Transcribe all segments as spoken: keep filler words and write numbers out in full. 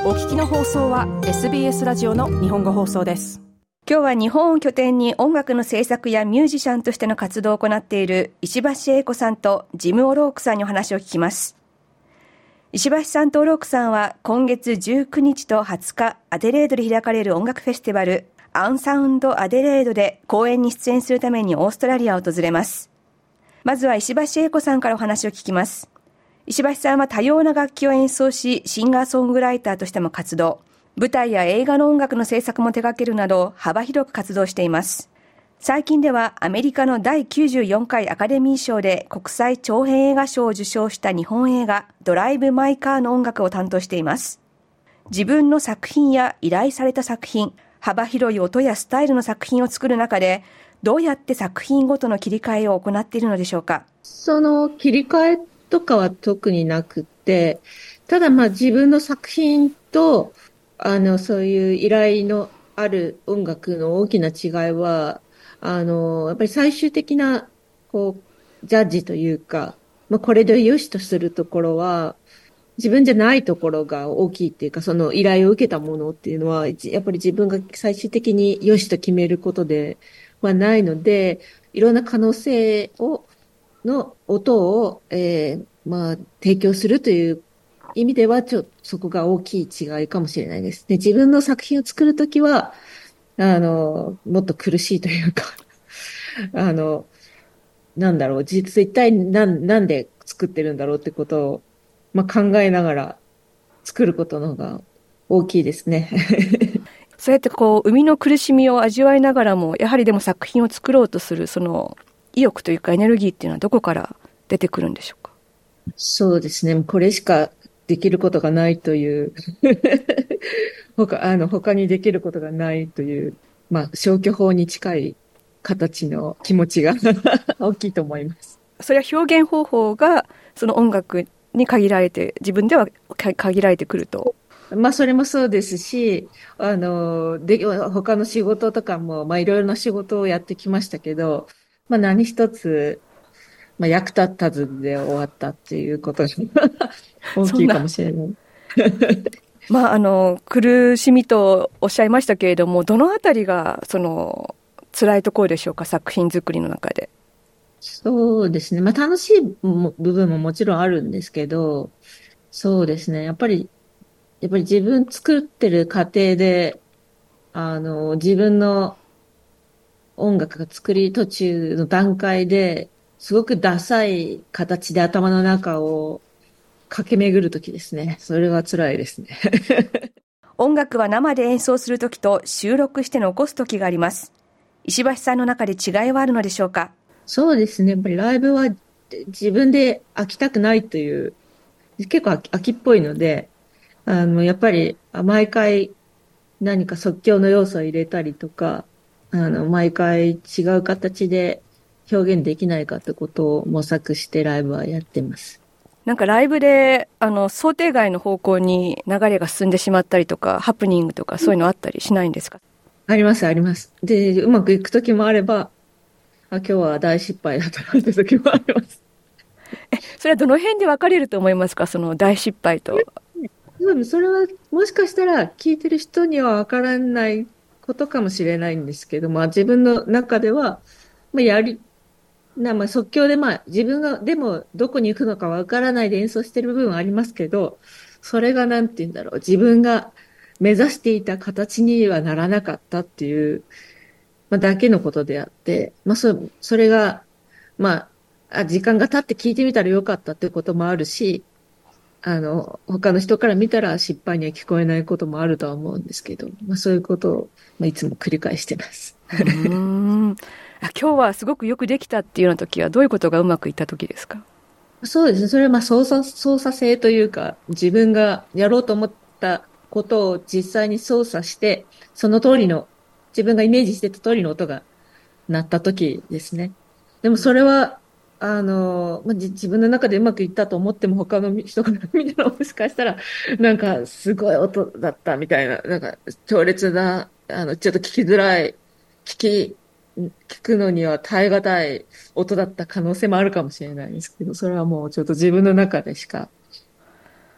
お聞きの放送は エスビーエス ラジオの日本語放送です。 今日は日本を拠点に音楽の制作やミュージシャンとしての活動を行っている石橋英子さんとジム・オロークさんにお話を聞きます。石橋さんとオロークさんは今月じゅうくにちとはつかアデレードで開かれる音楽フェスティバルアンサウンドアデレードで公演に出演するためにオーストラリアを訪れます。まずは石橋英子さんからお話を聞きます。石橋さんは多様な楽器を演奏し、シンガーソングライターとしても活動。舞台や映画の音楽の制作も手掛けるなど幅広く活動しています。最近ではアメリカのだいきゅうじゅうよんかいアカデミー賞で国際長編映画賞を受賞した日本映画ドライブ・マイ・カーの音楽を担当しています。自分の作品や依頼された作品、幅広い音やスタイルの作品を作る中で、どうやって作品ごとの切り替えを行っているのでしょうか。 その切り替えとかは特になくって、ただまあ自分の作品と、あの、そういう依頼のある音楽の大きな違いは、あの、やっぱり最終的な、こう、ジャッジというか、まあこれで良しとするところは、自分じゃないところが大きいっていうか、その依頼を受けたものっていうのは、やっぱり自分が最終的に良しと決めることではないので、いろんな可能性を、の音を、えー、まあ、提供するという意味では、ちょっとそこが大きい違いかもしれないです。で、自分の作品を作るときは、あの、もっと苦しいというか、あの、なんだろう、実一体なん、なんで作ってるんだろうってことを、まあ、考えながら作ることの方が大きいですね。 そうやってこう、生みの苦しみを味わいながらも、やはりでも作品を作ろうとする、その、意欲というかエネルギーっていうのはどこから出てくるんでしょうか。 そうですね。これしかできることがないという他、あの、他にできることがないという、まあ、消去法に近い形の気持ちが大きいと思います。 それは表現方法がその音楽に限られて、自分では限られてくると。 まあ、それもそうですし、あの、で、他の仕事とかも、まあ、いろいろな仕事をやってきましたけど、まあ、何一つ、まあ、役立たずで終わったっていうことが大きいかもしれない。 まあ、あの、苦しみとおっしゃいましたけれども、どのあたりが、その、辛いところでしょうか、作品作りの中で。 そうですね。まあ、楽しい部分ももちろんあるんですけど、そうですね。やっぱり、やっぱり自分作ってる過程で、あの、自分の音楽が作り途中の段階で、すごくダサい形で頭の中を駆け巡るときですね。それは辛いですね。 音楽は生で演奏するときと収録して残すときがあります。石橋さんの中で違いはあるのでしょうか。 そうですね。やっぱりライブは自分で飽きたくないという、結構飽き、飽きっぽいので、あの、やっぱり毎回何か即興の要素を入れたりとか、あの、毎回違う形で表現できないかってことを模索してライブはやってます。 なんかライブで、あの、想定外の方向に流れが進んでしまったりとか、ハプニングとかそういうのあったりしないんですか？ あります、あります。で、うまくいくときもあれば、あ、今日は大失敗だったなって時もあります。 え、それはどの辺で分かれると思いますか？その大失敗と。 それはもしかしたら聞いてる人には分からないことかもしれないんですけど、まあ自分の中では、まあ、やり、な、まあ即興でまあ自分がでもどこに行くのか分からないで演奏してる部分はありますけど、それがなんて言うんだろう、自分が目指していた形にはならなかったっていう、まあ、だけのことであって、まあそ、それが、まあ、あ、時間が経って聞いてみたらよかったってこともあるし、あの、他の人から見たら失敗には聞こえないこともあるとは思うんですけど、まあそういうことを、まあ、いつも繰り返してます。 うーん。あ、今日はすごくよくできたっていうような時はどういうことがうまくいった時ですか？ そうですね。それはまあ操作、操作性というか、自分がやろうと思ったことを実際に操作して、その通りの、自分がイメージしてた通りの音が鳴った時ですね。でもそれは、あの、まあ、じ自分の中でうまくいったと思っても他の人から見たらもしかしたら、なんかすごい音だったみたいな、なんか強烈な、あの、ちょっと聞きづらい、聞き、聞くのには耐え難い音だった可能性もあるかもしれないですけど、それはもうちょっと自分の中でしか、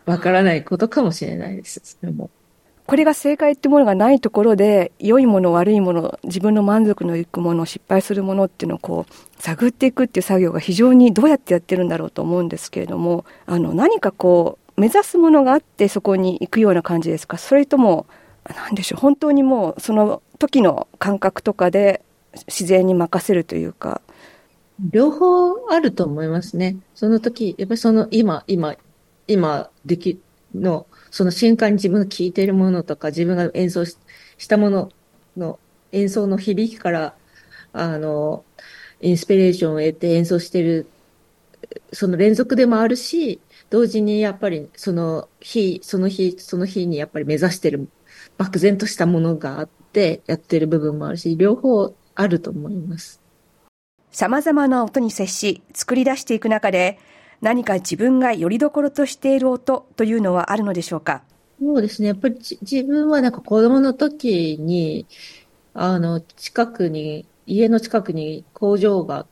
わからないことかもしれないです。それも。 これが正解ってものがないところで、良いもの悪いもの、自分の満足のいくもの、失敗するものっていうのをこう探っていくっていう作業が非常にどうやってやってるんだろうと思うんですけれども、あの何かこう目指すものがあってそこに行くような感じですか？それとも何でしょう、本当にもうその時の感覚とかで自然に任せるというか。 両方あると思いますね。その時、やっぱりその今、今、今できの、その瞬間に自分が聴いているものとか、自分が演奏し、したものの演奏の響きから、あの、インスピレーションを得て演奏している、その連続でもあるし、同時にやっぱりその日、その日、その日にやっぱり目指している漠然としたものがあってやってる部分もあるし、両方あると思います。 様々な音に接し作り出していく中で、何か自分がよりどころとしている音というのはあるのでしょうか？ そうですね。やっぱり自分はなんか子供の時に、あの、近くに、家の近くに工場があって、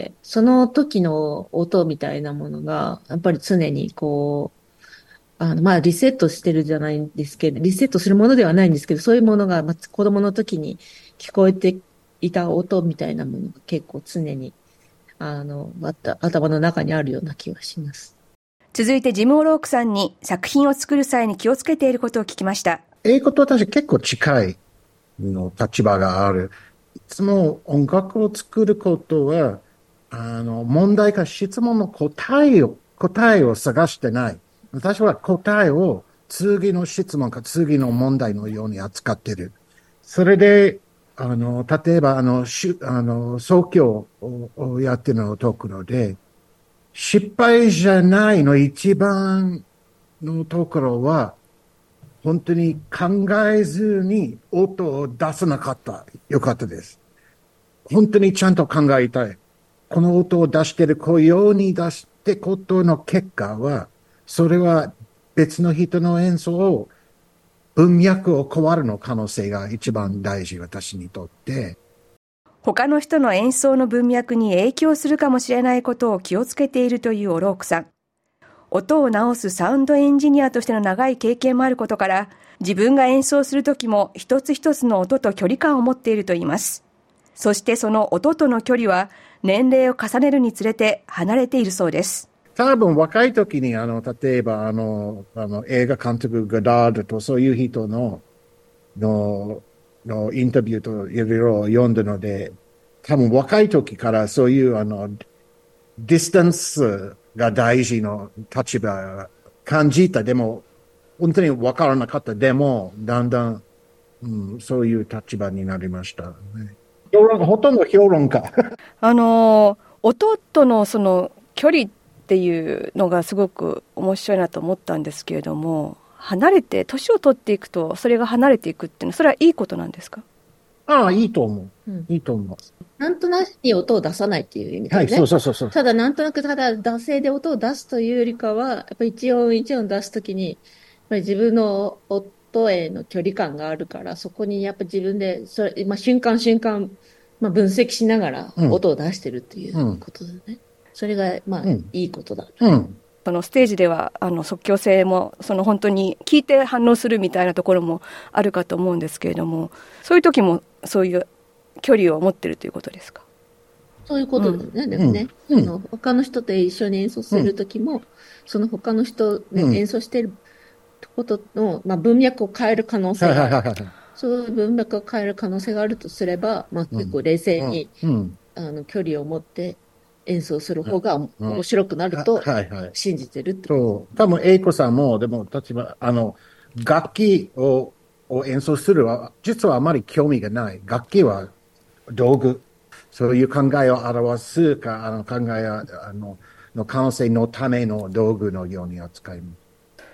その時の音みたいなものが、やっぱり常にこう、あの、まあ、リセットしてるじゃないんですけど、リセットするものではないんですけど、そういうものが、まあ、子供の時に聞こえていた音みたいなものが結構常に、あの、また頭の中にあるような気がします。 続いてジム・オロークさんに作品を作る際に気をつけていることを聞きました。 英語と私結構近いの立場がある。いつも音楽を作ることは、あの、問題か質問の答えを、答えを探してない。私は答えを次の質問か次の問題のように扱っている。それで、あの、例えば、あの、しあの、創業をやってるのところで、失敗じゃないの一番のところは、本当に考えずに音を出さなかった。よかったです。本当にちゃんと考えたい。この音を出している、こういうように出してことの結果は、それは別の人の演奏を文脈を変わるの可能性が一番大事、私にとって。 他の人の演奏の文脈に影響するかもしれないことを気をつけているというオロークさん。音を直すサウンドエンジニアとしての長い経験もあることから、自分が演奏するときも一つ一つの音と距離感を持っているといいます。そしてその音との距離は年齢を重ねるにつれて離れているそうです。 多分若い時に、あの、例えば、あの、あの映画監督ガダードとそういう人の、の、のインタビューといろいろ読んだので、多分若い時からそういう、あの、ディスタンスが大事の立場感じた。でも、本当に分からなかった。でも、だんだん、うん、そういう立場になりました、ね。評論ほとんど評論家。 あの、音とのその距離っていうのがすごく面白いなと思ったんですけれども、離れて、年を取っていくと、それが離れていくっていうのは、それはいいことなんですか？ ああ、いいと思う。 うん、 いいと思う。 なんとなくに音を出さないっていう意味でね。 はい、そうそうそうそう。 ただ、なんとなく、ただ、惰性で音を出すというよりかは、やっぱり一音一音出すときに、やっぱり自分の音への距離感があるから、そこにやっぱ自分で、それ、まあ、瞬間瞬間、まあ、分析しながら音を出してるっていうことだね。うん、それが、まあ、うん、いいことだ。 うん。 そのステージではあの即興性もその本当に聞いて反応するみたいなところもあるかと思うんですけれども、そういう時もそういう距離を持ってるということですか？ そういうことですね。うん、でもね、うん、その他の人と一緒に演奏する時も、うん、その他の人、ね、うん、演奏していることの、まあ、文脈を変える可能性がある。そういう文脈を変える可能性があるとすれば、まあ、結構冷静に、うん、あの距離を持って演奏する方が面白くなると信じてるってこと、 うんはいはい、そう。多分、英子さんも、でも、例えば、あの、楽器をを演奏するは、実はあまり興味がない。楽器は道具。そういう考えを表すか、あの考えあのの完成のための道具のように扱います。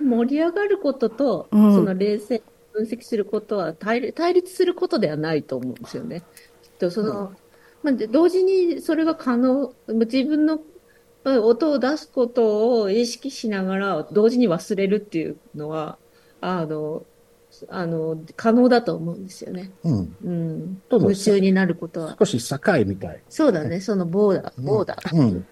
盛り上がることと、うん、その冷静に分析することは対、対立することではないと思うんですよね。きっとその、うんまあ、同時にそれが可能、自分の音を出すことを意識しながら同時に忘れるっていうのは、あの、あの、可能だと思うんですよね。うん。うん。夢中になることは。 少し境みたい。 そうだね、そのボーダー、ボーダー。うん。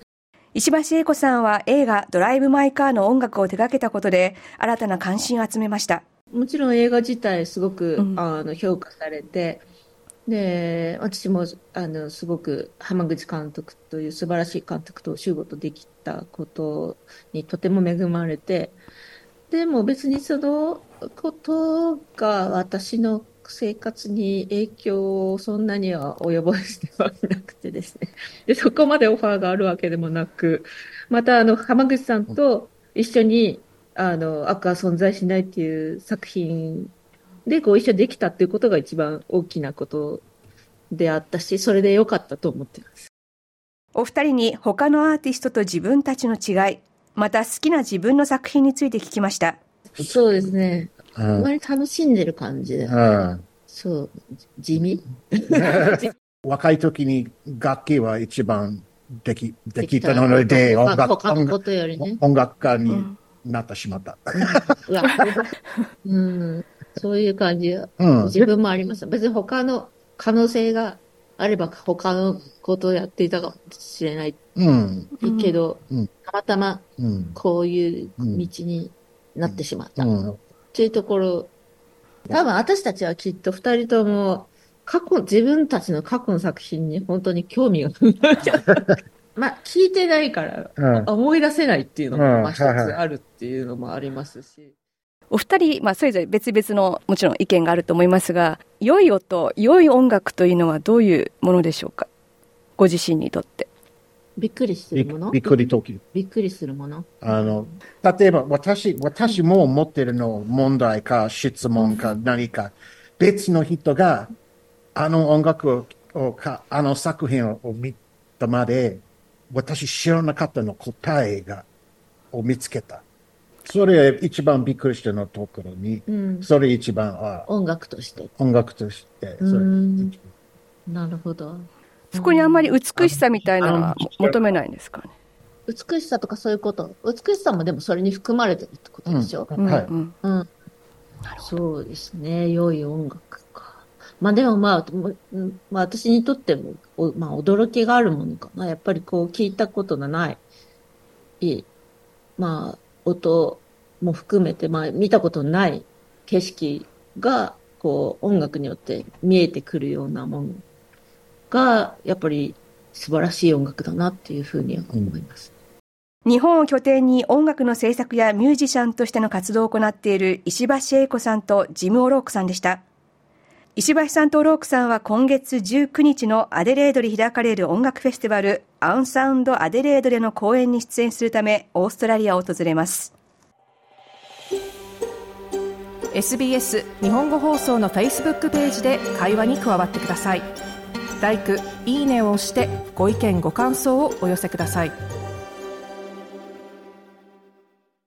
石橋英子さんは映画ドライブ・マイ・カーの音楽を手掛けたことで新たな関心を集めました。 もちろん映画自体すごく、 うん、 あの評価されて、で私もあのすごく濱口監督という素晴らしい監督とお仕事できたことにとても恵まれて、でも別にそのことが私の生活に影響をそんなには及ぼしてはいなくてですね。で、そこまでオファーがあるわけでもなく、またあの濱口さんと一緒にあの悪は存在しないっていう作品でご一緒できたっていうことが一番大きなことであったし、それで良かったと思っています。 お二人に他のアーティストと自分たちの違い、また好きな自分の作品について聞きました。 そうですね。あんまり楽しんでる感じで、うん、そう、地味若い時に楽器は一番でき、できたので、音楽、他のことよりね、音楽家になってしまった。 うん、そういう感じは、うん、自分もあります。別に他の可能性があれば他のことをやっていたかもしれない。うん、けど、うん、たまたまこういう道になってしまった。うんうん、というところ、多分私たちはきっと二人とも過去、自分たちの過去の作品に本当に興味がまあ聞いてないから、うん、思い出せないっていうのも、まあ、一つあるっていうのもありますし。 お二人、まあ、それぞれ別々のもちろん意見があると思いますが、良い音、良い音楽というのはどういうものでしょうか、ご自身にとって。 びっくりするもの、 びっくり時びっくりするもの、 あの例えば私私も持ってるの問題か質問か何か、別の人があの音楽をかあの作品を見たまで私知らなかったの答えがを見つけた。それ一番びっくりしたのところに、うん、それ一番あ音楽として音楽としてそれなるほど。 そこにあんまり美しさみたいなのは求めないんですかね。 美しさとかそういうこと。美しさもでもそれに含まれてるってことでしょ。うん、はい、うんうん。そうですね。良い音楽か。まあでもまあ、まあ、私にとっても、まあ驚きがあるものかな。やっぱりこう聞いたことがない。いまあ音も含めて、まあ見たことない景色がこう音楽によって見えてくるようなものがやっぱり素晴らしい音楽だなっていうふうには思います。 うん、日本を拠点に音楽の制作やミュージシャンとしての活動を行っている石橋英子さんとジム・オロークさんでした。石橋さんとオロークさんは今月じゅうくにちのアデレードで開かれる音楽フェスティバルアンサウンドアデレードでの公演に出演するためオーストラリアを訪れます。 エスビーエス 日本語放送の Facebook ページで会話に加わってください。ライク、いいねを押してご意見ご感想をお寄せください。